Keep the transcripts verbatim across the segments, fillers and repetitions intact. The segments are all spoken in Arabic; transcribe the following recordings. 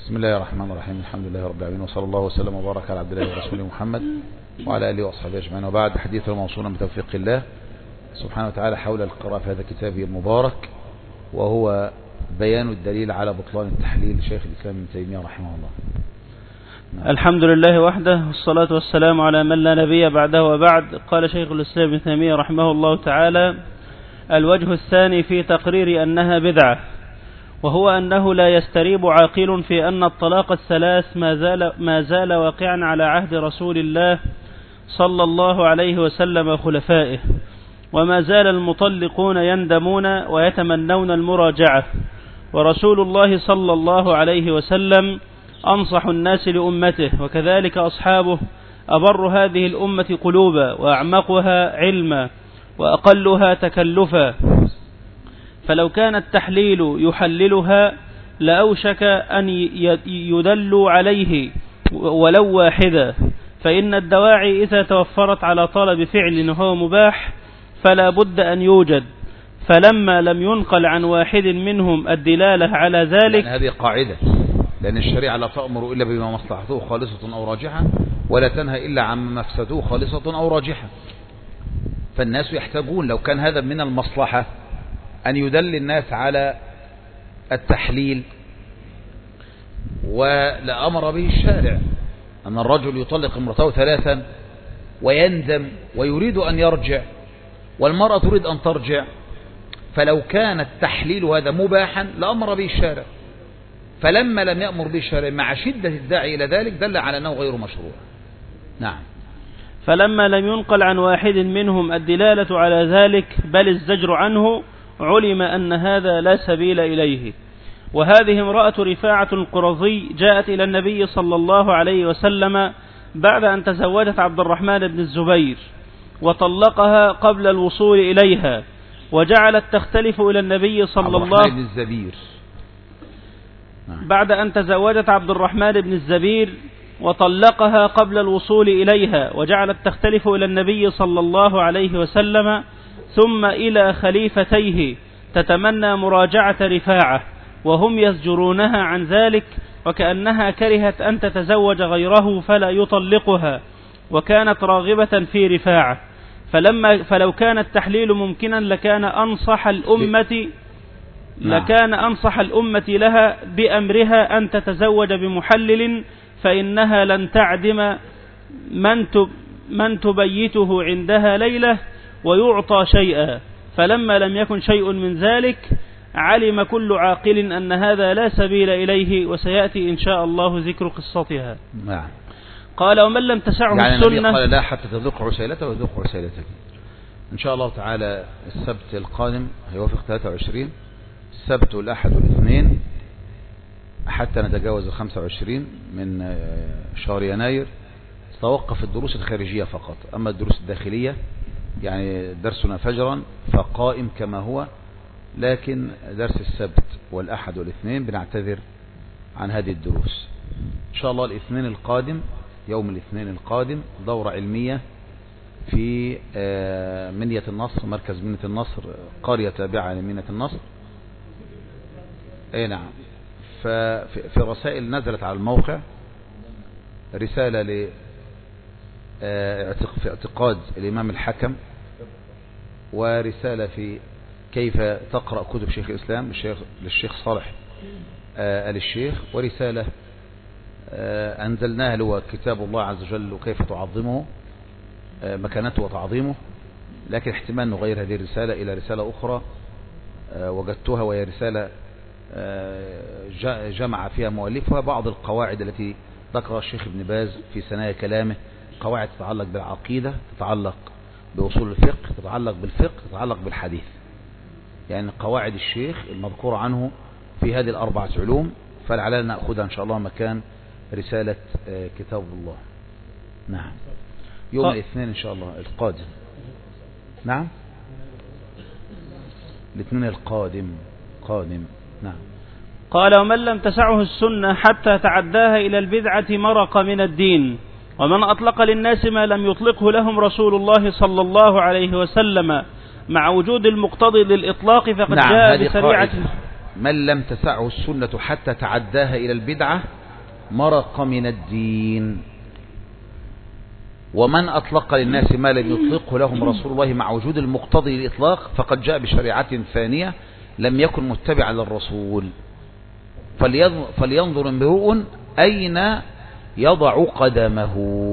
بسم الله الرحمن الرحيم. الحمد لله رب العالمين، وصلى الله وسلم وبارك على عبد الله ورسوله محمد وعلى آله وأصحابه أجمعين، وبعد. حديث موصولا بتوفيق الله سبحانه وتعالى حول القراءة في هذا كتابه المبارك، وهو بيان الدليل على بطلان التحليل شيخ الإسلام ابن تيمية رحمه الله. نعم. الحمد لله وحده، والصلاة والسلام على من لا نبي بعده، وبعد. قال شيخ الإسلام ابن تيمية رحمه الله تعالى: الوجه الثاني في تقرير أنها بدعة، وهو أنه لا يستريب عاقل في أن الطلاق الثلاث ما زال, ما زال واقعا على عهد رسول الله صلى الله عليه وسلم وخلفائه، وما زال المطلقون يندمون ويتمنون المراجعة، ورسول الله صلى الله عليه وسلم أنصح الناس لأمته، وكذلك أصحابه أبر هذه الأمة قلوبا، وأعمقها علما، وأقلها تكلفا، فلو كان التحليل يحللها لأوشك أن يدلوا عليه ولو واحدا، فإن الدواعي إذا توفرت على طلب فعل وهو مباح فلا بد أن يوجد، فلما لم ينقل عن واحد منهم الدلالة على ذلك، يعني هذه قاعدة، لأن الشريعة لا تأمر إلا بما مصلحته خالصة أو راجحة، ولا تنهى إلا عن مفسده خالصة أو راجحة. فالناس يحتاجون، لو كان هذا من المصلحة أن يدل الناس على التحليل، ولأمر به الشارع أن الرجل يطلق امرأته ثلاثا ويندم ويريد أن يرجع، والمرأة تريد أن ترجع، فلو كان التحليل هذا مباحا لأمر به الشارع، فلما لم يأمر به الشارع مع شدة الداعي إلى ذلك دل على أنه غير مشروع. نعم. فلما لم ينقل عن واحد منهم الدلالة على ذلك بل الزجر عنه، علم أن هذا لا سبيل إليه. وهذه امرأة رفاعة القرظي جاءت إلى النبي صلى الله عليه وسلم بعد أن تزوجت عبد الرحمن بن الزبير، وطلقها قبل الوصول إليها، وجعلت تختلف إلى النبي صلى الله عليه وسلم بعد أن تزوجت عبد الرحمن بن الزبير وطلقها قبل الوصول إليها، وجعلت تختلف إلى النبي صلى الله عليه وسلم ثم إلى خليفتيه تتمنى مراجعة رفاعة، وهم يزجرونها عن ذلك، وكأنها كرهت أن تتزوج غيره فلا يطلقها، وكانت راغبة في رفاعة، فلما فلو كان التحليل ممكنا لكان أنصح الأمة لكان أنصح الأمة لها بأمرها أن تتزوج بمحلل، فإنها لن تعدم من من تبيته عندها ليلة ويعطى شيئا. فلما لم يكن شيء من ذلك علم كل عاقل أن هذا لا سبيل إليه، وسيأتي إن شاء الله ذكر قصتها. نعم. قال: ومن لم تسعه يعني السنة، قال: لا حتى تذوق عسيلته وذوق عسيلتك. إن شاء الله تعالى السبت القادم هيوافق ثلاثة وعشرين، السبت والأحد والاثنين حتى نتجاوز الخمسة وعشرين من شهر يناير تتوقف الدروس الخارجية فقط، أما الدروس الداخلية يعني درسنا فجرا فقائم كما هو، لكن درس السبت والأحد والاثنين بنعتذر عن هذه الدروس. إن شاء الله الاثنين القادم، يوم الاثنين القادم، دورة علمية في منية النصر، مركز منية النصر، قرية تابعة لمنية النصر. اي نعم. ففي رسائل نزلت على الموقع رسالة ل في اعتقاد الإمام الحكم، ورسالة في كيف تقرأ كتب شيخ الإسلام للشيخ, للشيخ صالح آل الشيخ، ورسالة أنزلناها له كتاب الله عز وجل وكيف تعظمه، مكانته وتعظيمه، لكن احتمال نغير هذه الرسالة إلى رسالة أخرى وجدتها، وهي رسالة جمع فيها مؤلفها بعض القواعد التي ذكرها الشيخ ابن باز في ثنايا كلامه، قواعد تتعلق بالعقيدة، تتعلق بأصول الفقه، تتعلق بالفقه، تتعلق بالحديث، يعني قواعد الشيخ المذكورة عنه في هذه الأربعة علوم، فلعلنا نأخذها إن شاء الله مكان رسالة كتاب الله. نعم. يوم الاثنين إن شاء الله القادم. نعم. الاثنين القادم قادم. نعم. قال: ومن لم تسعه السنة حتى تعداها إلى البدعة مرق من الدين، ومن أطلق للناس ما لم يطلقه لهم رسول الله صلى الله عليه وسلم مع وجود المقتضي للإطلاق فقد نعم. جاء بسريعة. من لم تسعه السنة حتى تعداها إلى البدعة مرق من الدين. ومن أطلق للناس ما لم يطلقه لهم رسول الله مع وجود المقتضي للإطلاق فقد جاء بشريعة ثانية لم يكن متبعا للرسول. فلينظر امرؤ أين يضع قدمه.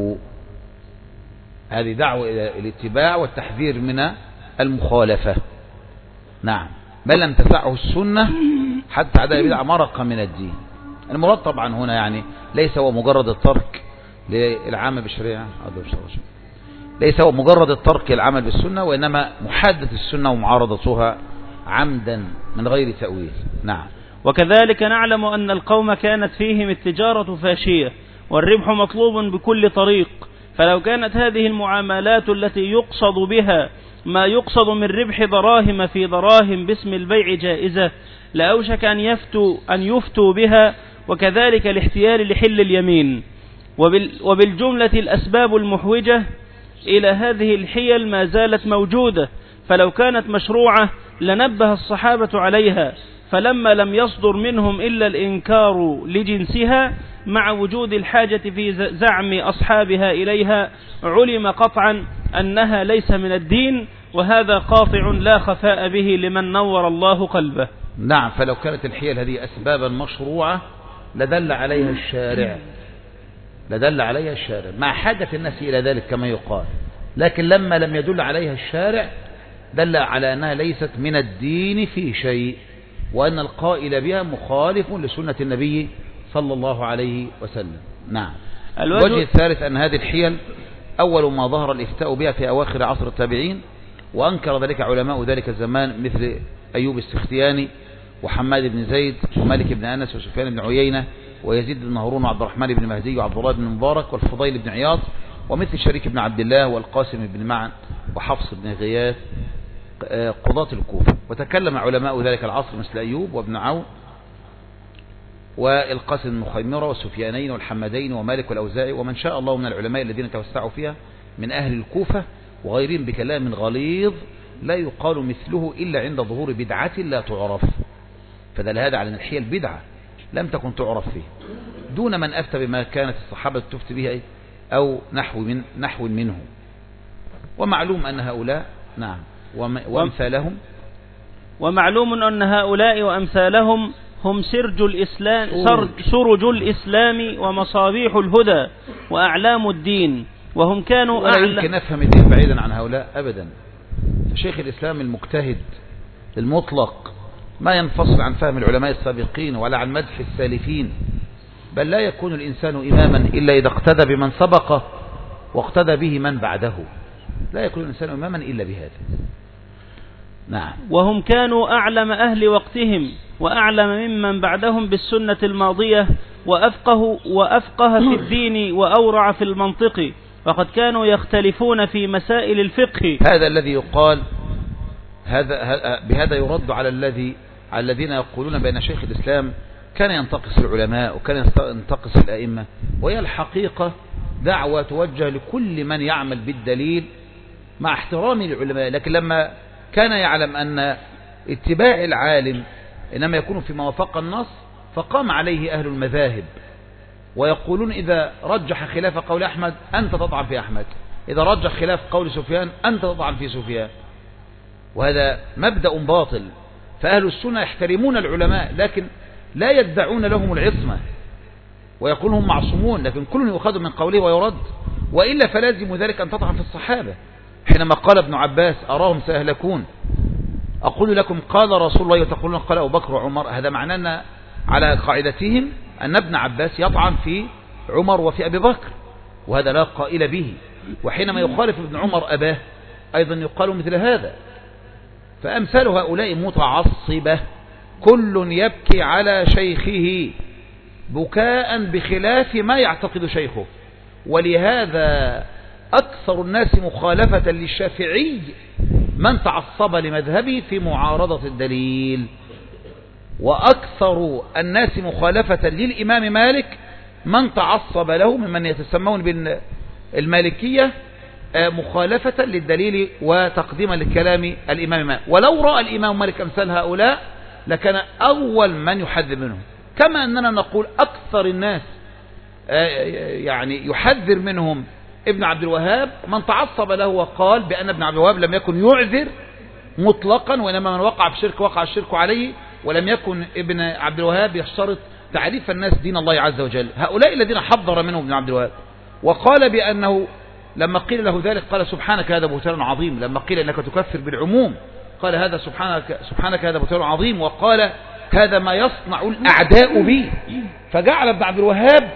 هذه دعوة إلى الاتباع والتحذير من المخالفة. نعم. بل لم تسعه السنة حتى عدا بدعة مرق من الدين. المراد طبعا هنا يعني ليس هو مجرد الترك للعمل بالشريعة، ليس هو مجرد الترك العمل بالسنة، وإنما محادة السنة ومعارضتها عمدا من غير تأويل. نعم. وكذلك نعلم أن القوم كانت فيهم التجارة فاشية والربح مطلوب بكل طريق، فلو كانت هذه المعاملات التي يقصد بها ما يقصد من ربح دراهم في دراهم باسم البيع جائزة لأوشك أن يفتوا, أن يفتوا بها، وكذلك الاحتيال لحل اليمين. وبالجملة الأسباب المحوجة إلى هذه الحيل ما زالت موجودة، فلو كانت مشروعة لنبه الصحابة عليها، فلما لم يصدر منهم إلا الإنكار لجنسها مع وجود الحاجة في زعم أصحابها إليها علم قطعا أنها ليس من الدين، وهذا قاطع لا خفاء به لمن نور الله قلبه. نعم. فلو كانت الحيل هذه أسبابا مشروعة لدل عليها الشارع لدل عليها الشارع مع حاجة الناس إلى ذلك كما يقال، لكن لما لم يدل عليها الشارع دل على أنها ليست من الدين في شيء، وأن القائل بها مخالف لسنة النبي صلى الله عليه وسلم. نعم. الوجه الثالث أن هذه الحيل أول ما ظهر الإفتاء بها في أواخر عصر التابعين، وأنكر ذلك علماء ذلك الزمان مثل أيوب السختياني وحماد بن زيد ومالك بن أنس وسفيان بن عيينة ويزيد بن هارون وعبد الرحمن بن مهدي وعبد الله بن مبارك والفضيل بن عياض ومثل شريك بن عبد الله والقاسم بن معن وحفص بن غياث قضاة الكوفة. وتكلم علماء ذلك العصر مثل أيوب وابن عون والقاسم بن مخيمرة والسفيانين والحمدين ومالك والأوزاعي ومن شاء الله من العلماء الذين توسعوا فيها من أهل الكوفة وغيرهم بكلام غليظ لا يقال مثله إلا عند ظهور بدعة لا تعرف. فدل هذا على أن الحيل بدعة لم تكن تعرف فيه دون من أفتى بما كانت الصحابة تفتي بها أو نحو, من نحو منه. ومعلوم أن هؤلاء نعم وأمثالهم ومعلوم أن هؤلاء وأمثالهم هم سرج الإسلام سرج الإسلام ومصابيح الهدى وأعلام الدين، وهم كانوا ولا يمكن نفهم الدين بعيدا عن هؤلاء أبدا. فشيخ الإسلام المجتهد المطلق ما ينفصل عن فهم العلماء السابقين ولا عن مدح السالفين، بل لا يكون الإنسان إماما إلا إذا اقتدى بمن سبقه واقتدى به من بعده، لا يكون الإنسان إماما إلا بهذا. نعم. وهم كانوا أعلم أهل وقتهم وأعلم ممن بعدهم بالسنة الماضية وأفقه, وأفقه في الدين وأورع في المنطق، وقد كانوا يختلفون في مسائل الفقه. هذا الذي يقال هذا بهذا يرد على الذي على الذين يقولون بأن شيخ الإسلام كان ينتقص العلماء وكان ينتقص الأئمة، وهي الحقيقة دعوة توجه لكل من يعمل بالدليل مع احترام العلماء، لكن لما كان يعلم أن اتباع العالم إنما يكون فيما وافق النص فقام عليه أهل المذاهب ويقولون إذا رجح خلاف قول أحمد أنت تطعن في أحمد، إذا رجح خلاف قول سفيان أنت تطعن في سفيان، وهذا مبدأ باطل. فأهل السنة يحترمون العلماء لكن لا يدعون لهم العصمة ويقولون هم معصومون، لكن كل يؤخذ من قوله ويرد، وإلا فلازم ذلك أن تطعن في الصحابة. حينما قال ابن عباس أراهم سيهلكون أقول لكم قال رسول الله وتقولون قال أبو بكر وعمر، هذا معناه أن على قاعدتهم أن ابن عباس يطعن في عمر وفي أبي بكر، وهذا لا قائل به. وحينما يخالف ابن عمر أباه أيضا يقال مثل هذا. فأمثال هؤلاء متعصبة كل يبكي على شيخه بكاء بخلاف ما يعتقد شيخه، ولهذا أكثر الناس مخالفة للشافعي من تعصب لمذهبه في معارضة الدليل، وأكثر الناس مخالفة للإمام مالك من تعصب له ممن يتسمون بالمالكية مخالفة للدليل وتقديما لكلام الإمام مالك. ولو رأى الإمام مالك أمثال هؤلاء لكان أول من يحذر منهم، كما أننا نقول أكثر الناس يعني يحذر منهم ابن عبد الوهاب من تعصب له وقال بأن ابن عبد الوهاب لم يكن يعذر مطلقا، وإنما من وقع في شرك وقع الشرك عليه، ولم يكن ابن عبد الوهاب يشترط تعريف الناس دين الله عز وجل. هؤلاء الذين حذر منهم ابن عبد الوهاب وقال بأنه لما قيل له ذلك قال سبحانك هذا بهتان عظيم، لما قيل انك تكفر بالعموم قال هذا سبحانك سبحانك هذا بهتان عظيم، وقال هذا ما يصنع الأعداء به، فجعل ابن عبد الوهاب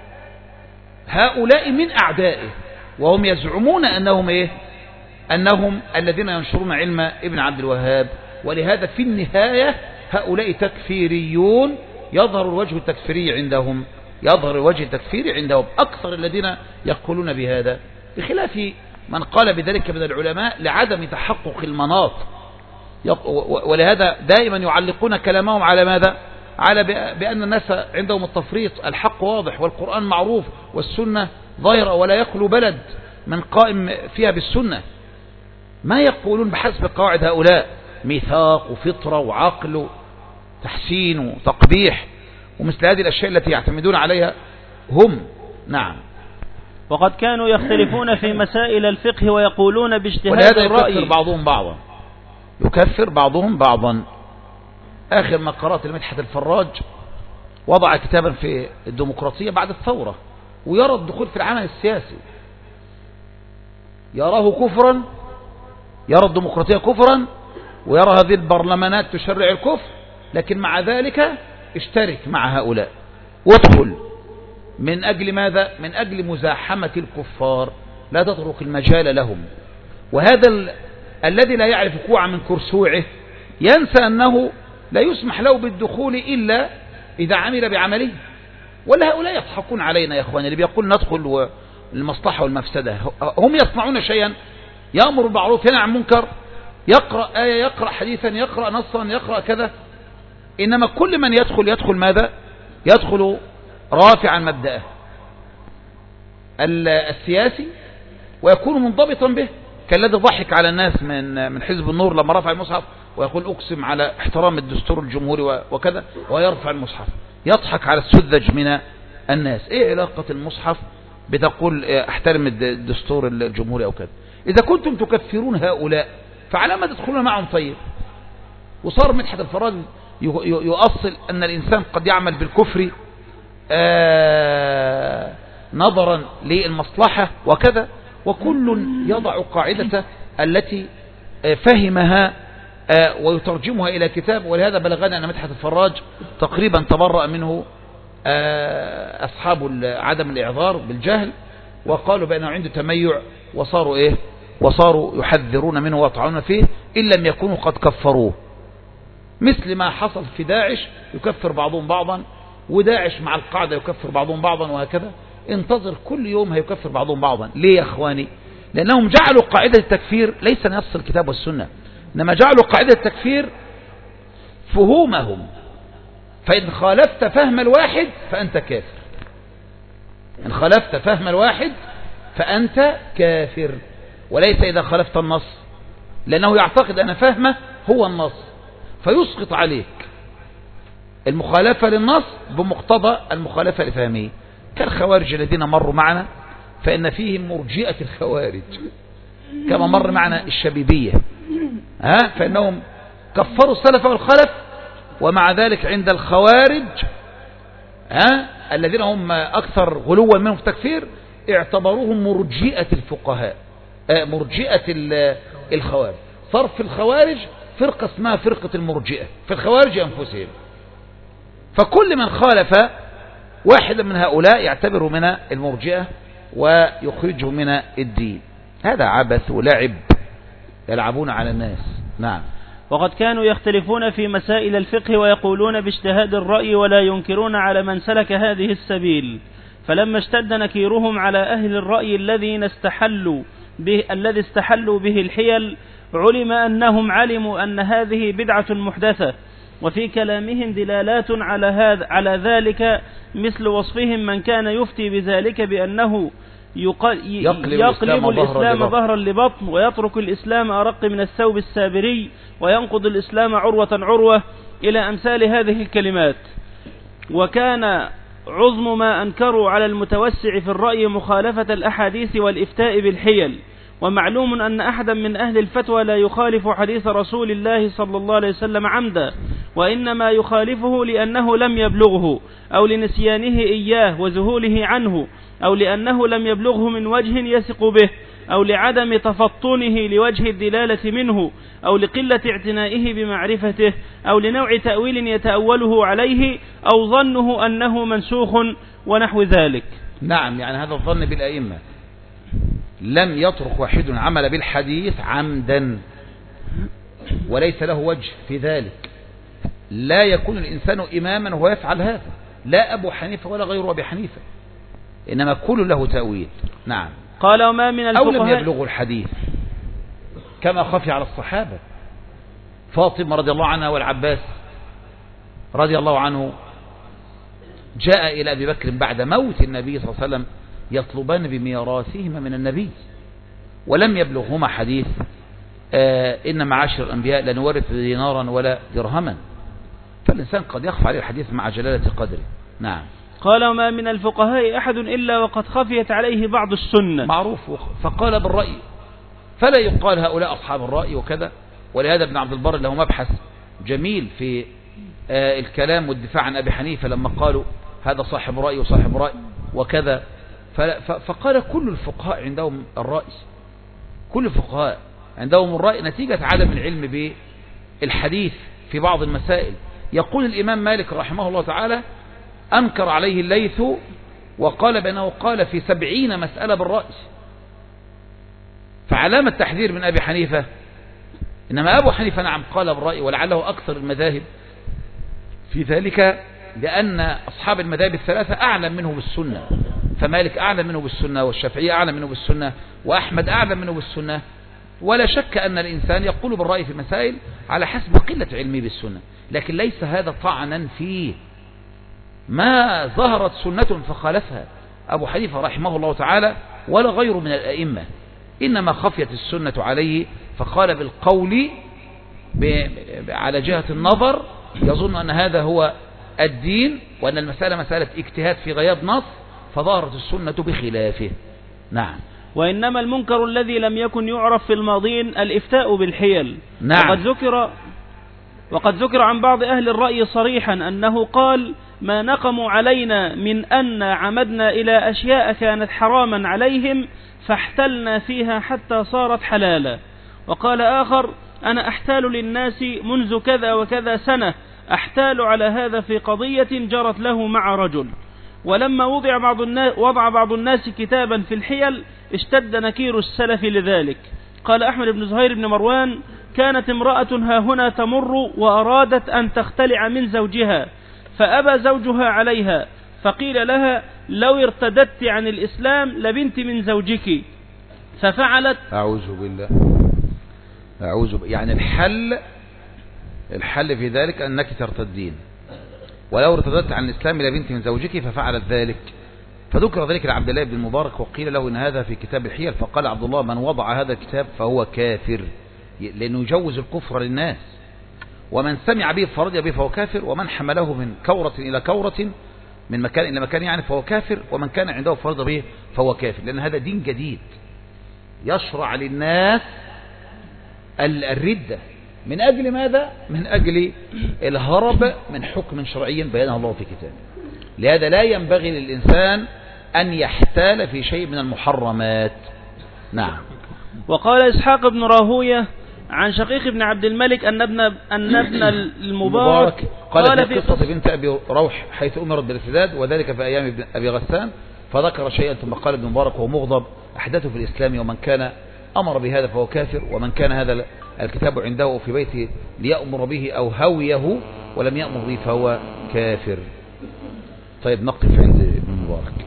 هؤلاء من أعدائه، وهم يزعمون أنهم إيه؟ أنهم الذين ينشرون علم ابن عبد الوهاب. ولهذا في النهاية هؤلاء تكفيريون، يظهر الوجه التكفيري عندهم، يظهر الوجه التكفيري عندهم أكثر الذين يقولون بهذا، بخلاف من قال بذلك من العلماء لعدم تحقق المناط. ولهذا دائما يعلقون كلامهم على ماذا؟ على بأن الناس عندهم التفريط، الحق واضح والقرآن معروف والسنة ظاهرة ولا يخلو بلد من قائم فيها بالسنة. ما يقولون بحسب قواعد هؤلاء ميثاق وفطرة وعقل وتحسين وتقبيح ومثل هذه الأشياء التي يعتمدون عليها هم. نعم. وقد كانوا يختلفون في مسائل الفقه ويقولون باجتهاد الرأي، ولهذا يكفر بعضهم بعضا، يكفر بعضهم بعضا. آخر ما قرأت لمدحت الفراج وضع كتابا في الديمقراطية بعد الثورة، ويرى الدخول في العمل السياسي، يراه كفرا، يرى الديمقراطية كفرا، ويرى هذه البرلمانات تشرع الكفر، لكن مع ذلك اشترك مع هؤلاء وادخل. من أجل ماذا؟ من أجل مزاحمة الكفار، لا تترك المجال لهم. وهذا ال... الذي لا يعرف كوع من كرسوعه ينسى أنه لا يسمح له بالدخول إلا إذا عمل بعمله. ولا هؤلاء يضحكون علينا يا أخواني، اللي بيقول ندخل المصلحة والمفسدة. هم يصنعون شيئا، يأمر بالمعروف ينهى عن المنكر، يقرأ آية، يقرأ حديثا، يقرأ نصا، يقرأ كذا. إنما كل من يدخل يدخل ماذا؟ يدخل رافعا مبدأه السياسي ويكون منضبطا به، كالذي ضحك على الناس من من حزب النور لما رفع المصحف ويقول أقسم على احترام الدستور الجمهوري وكذا، ويرفع المصحف، يضحك على السذج من الناس. ايه علاقة المصحف بتقول احترم الدستور الجمهوري او كذا؟ اذا كنتم تكفرون هؤلاء فعلى ما تدخلون معهم؟ طيب. وصار مدحت الفراج يؤصل ان الانسان قد يعمل بالكفر آه نظرا للمصلحة وكذا، وكل يضع قاعدة التي فهمها ويترجمها إلى كتاب. ولهذا بلغنا أن مدحت الفراج تقريبا تبرأ منه أصحاب عدم الإعذار بالجهل، وقالوا بأنه عنده تميع، وصاروا إيه؟ وصاروا يحذرون منه ويطعنون فيه إن لم يكونوا قد كفروه، مثل ما حصل في داعش، يكفر بعضهم بعضا، وداعش مع القاعدة يكفر بعضهم بعضا، وهكذا. انتظر كل يوم هيكفر بعضهم بعضا. ليه يا أخواني؟ لأنهم جعلوا قاعدة التكفير ليس نص الكتاب والسنة، إنما جعلوا قاعدة التكفير فهومهم، فإن خالفت فهم الواحد فأنت كافر، إن خالفت فهم الواحد فأنت كافر، وليس إذا خالفت النص، لأنه يعتقد أن فهمه هو النص فيسقط عليك المخالفة للنص بمقتضى المخالفة لفهمه، كالخوارج الذين مروا معنا، فإن فيهم مرجئة الخوارج كما مر معنا الشبيبية، ها فإنهم كفروا السلف والخلف، ومع ذلك عند الخوارج ها الذين هم أكثر غلوا منهم في التكفير اعتبروهم مرجئة الفقهاء، مرجئة الخوارج. صرف الخوارج فرقة اسمها فرقة المرجئة في الخوارج أنفسهم، فكل من خالف واحدا من هؤلاء يعتبر من المرجئة ويخرجه من الدين. هذا عبث ولعب يلعبون على الناس. نعم. وقد كانوا يختلفون في مسائل الفقه ويقولون باجتهاد الرأي ولا ينكرون على من سلك هذه السبيل، فلما اشتد نكيرهم على أهل الرأي الذين استحلوا به الذي استحلوا به الحيل، علم أنهم علموا أن هذه بدعة محدثة، وفي كلامهم دلالات على هذا على ذلك، مثل وصفهم من كان يفتي بذلك بأنه يقلب, يقلب الإسلام, الإسلام ظهرا لبطن، ويترك الإسلام أرق من الثوب السابري، وينقض الإسلام عروة عروة، إلى أمثال هذه الكلمات. وكان عظم ما أنكروا على المتوسع في الرأي مخالفة الأحاديث والإفتاء بالحيل. ومعلوم أن أحدا من أهل الفتوى لا يخالف حديث رسول الله صلى الله عليه وسلم عمدا، وإنما يخالفه لأنه لم يبلغه، أو لنسيانه إياه وذهوله عنه، أو لأنه لم يبلغه من وجه يثق به، أو لعدم تفطنه لوجه الدلالة منه، أو لقلة اعتنائه بمعرفته، أو لنوع تأويل يتأوله عليه، أو ظنه أنه منسوخ ونحو ذلك. نعم، يعني هذا الظن بالأئمة. لم يترك واحد عمل بالحديث عمدا وليس له وجه في ذلك. لا يكون الإنسان إماما وهو يفعل هذا، لا أبو حنيفة ولا غير أبي حنيفة، إنما كل له تأويل. نعم. قال وما من الفقهاء أو لم يبلغوا الحديث كما خفي على الصحابة. فاطمة رضي الله عنها والعباس رضي الله عنه جاء إلى أبي بكر بعد موت النبي صلى الله عليه وسلم يطلبان بميراثهما من النبي، ولم يبلغهما حديث آه إن معاشر الأنبياء لا نورث دينارا ولا درهما. فالإنسان قد يخفى عليه الحديث مع جلالة قدره. نعم. قال وما من الفقهاء أحد إلا وقد خفيت عليه بعض السنة معروف، فقال بالرأي، فلا يقال هؤلاء أصحاب الرأي وكذا. ولهذا ابن عبد البر له مبحث جميل في آه الكلام والدفاع عن أبي حنيفة لما قالوا هذا صاحب رأي وصاحب رأي وكذا. فقال كل الفقهاء عندهم الرأي، كل الفقهاء عندهم الرأي نتيجة عدم العلم بالحديث في بعض المسائل. يقول الإمام مالك رحمه الله تعالى أنكر عليه الليث وقال بأنه قال في سبعين مسألة بالرأي، فعلامة تحذير من أبي حنيفة. إنما أبو حنيفة نعم قال بالرأي، ولعله أكثر المذاهب في ذلك، لأن أصحاب المذاهب الثلاثة أعلم منه بالسنة. فمالك أعلم منه بالسنة، والشافعي أعلم منه بالسنة، وأحمد أعلم منه بالسنة. ولا شك أن الإنسان يقول بالرأي في مسائل على حسب قلة علمه بالسنة، لكن ليس هذا طعنا فيه. ما ظهرت سنة فخالفها أبو حنيفة رحمه الله تعالى ولا غيره من الأئمة، إنما خفيت السنة عليه فقال بالقول على جهة النظر، يظن أن هذا هو الدين، وأن المسألة مسألة اجتهاد في غياب نص، فظهرت السنة بخلافه. نعم. وإنما المنكر الذي لم يكن يعرف في الماضين الإفتاء بالحيل. نعم. وقد ذكر وقد ذكر عن بعض أهل الرأي صريحا أنه قال ما نقموا علينا من أن عمدنا إلى أشياء كانت حراما عليهم فاحتلنا فيها حتى صارت حلالا. وقال آخر أنا أحتال للناس منذ كذا وكذا سنة، أحتال على هذا في قضية جرت له مع رجل. ولما وضع بعض الناس, وضع بعض الناس كتابا في الحيل اشتد نكير السلف لذلك. قال أحمد بن زهير بن مروان كانت امرأة ها هنا تمر وأرادت أن تختلع من زوجها فأبى زوجها عليها، فقيل لها لو ارتدت عن الإسلام لبنت من زوجك، ففعلت. أعوذ بالله، أعوذ بالله. يعني الحل الحل في ذلك أنك ترتدين، ولو ارتدت عن الإسلام لبنت من زوجك ففعلت ذلك. فذكر ذلك لعبد الله بن المبارك وقيل له إن هذا في كتاب الحيل، فقال عبد الله من وضع هذا الكتاب فهو كافر، لأنه يجوز الكفر للناس، ومن سمع به فرضي به فهو كافر، ومن حمله من كورة إلى كورة من مكان إلى مكان يعني فهو كافر، ومن كان عنده فرض به فهو كافر، لأن هذا دين جديد يشرع للناس الردة. من أجل ماذا؟ من أجل الهرب من حكم شرعي بيانه الله في كتابه. لهذا لا ينبغي للإنسان أن يحتال في شيء من المحرمات. نعم. وقال إسحاق بن راهوية عن شقيق بن عبد الملك أن ابن أن ابن المبارك قال, قال في قصة بنت أبي روح حيث أمرت بالارتداد، وذلك في أيام أبي غسان، فذكر شيئا ثم قال ابن مبارك وهو مغضب أحدثه في الإسلام، ومن كان أمر بهذا فهو كافر، ومن كان هذا الكتاب عنده في بيته ليأمر به أو هويه ولم يأمر به فهو كافر. طيب نقف عند ابن مبارك.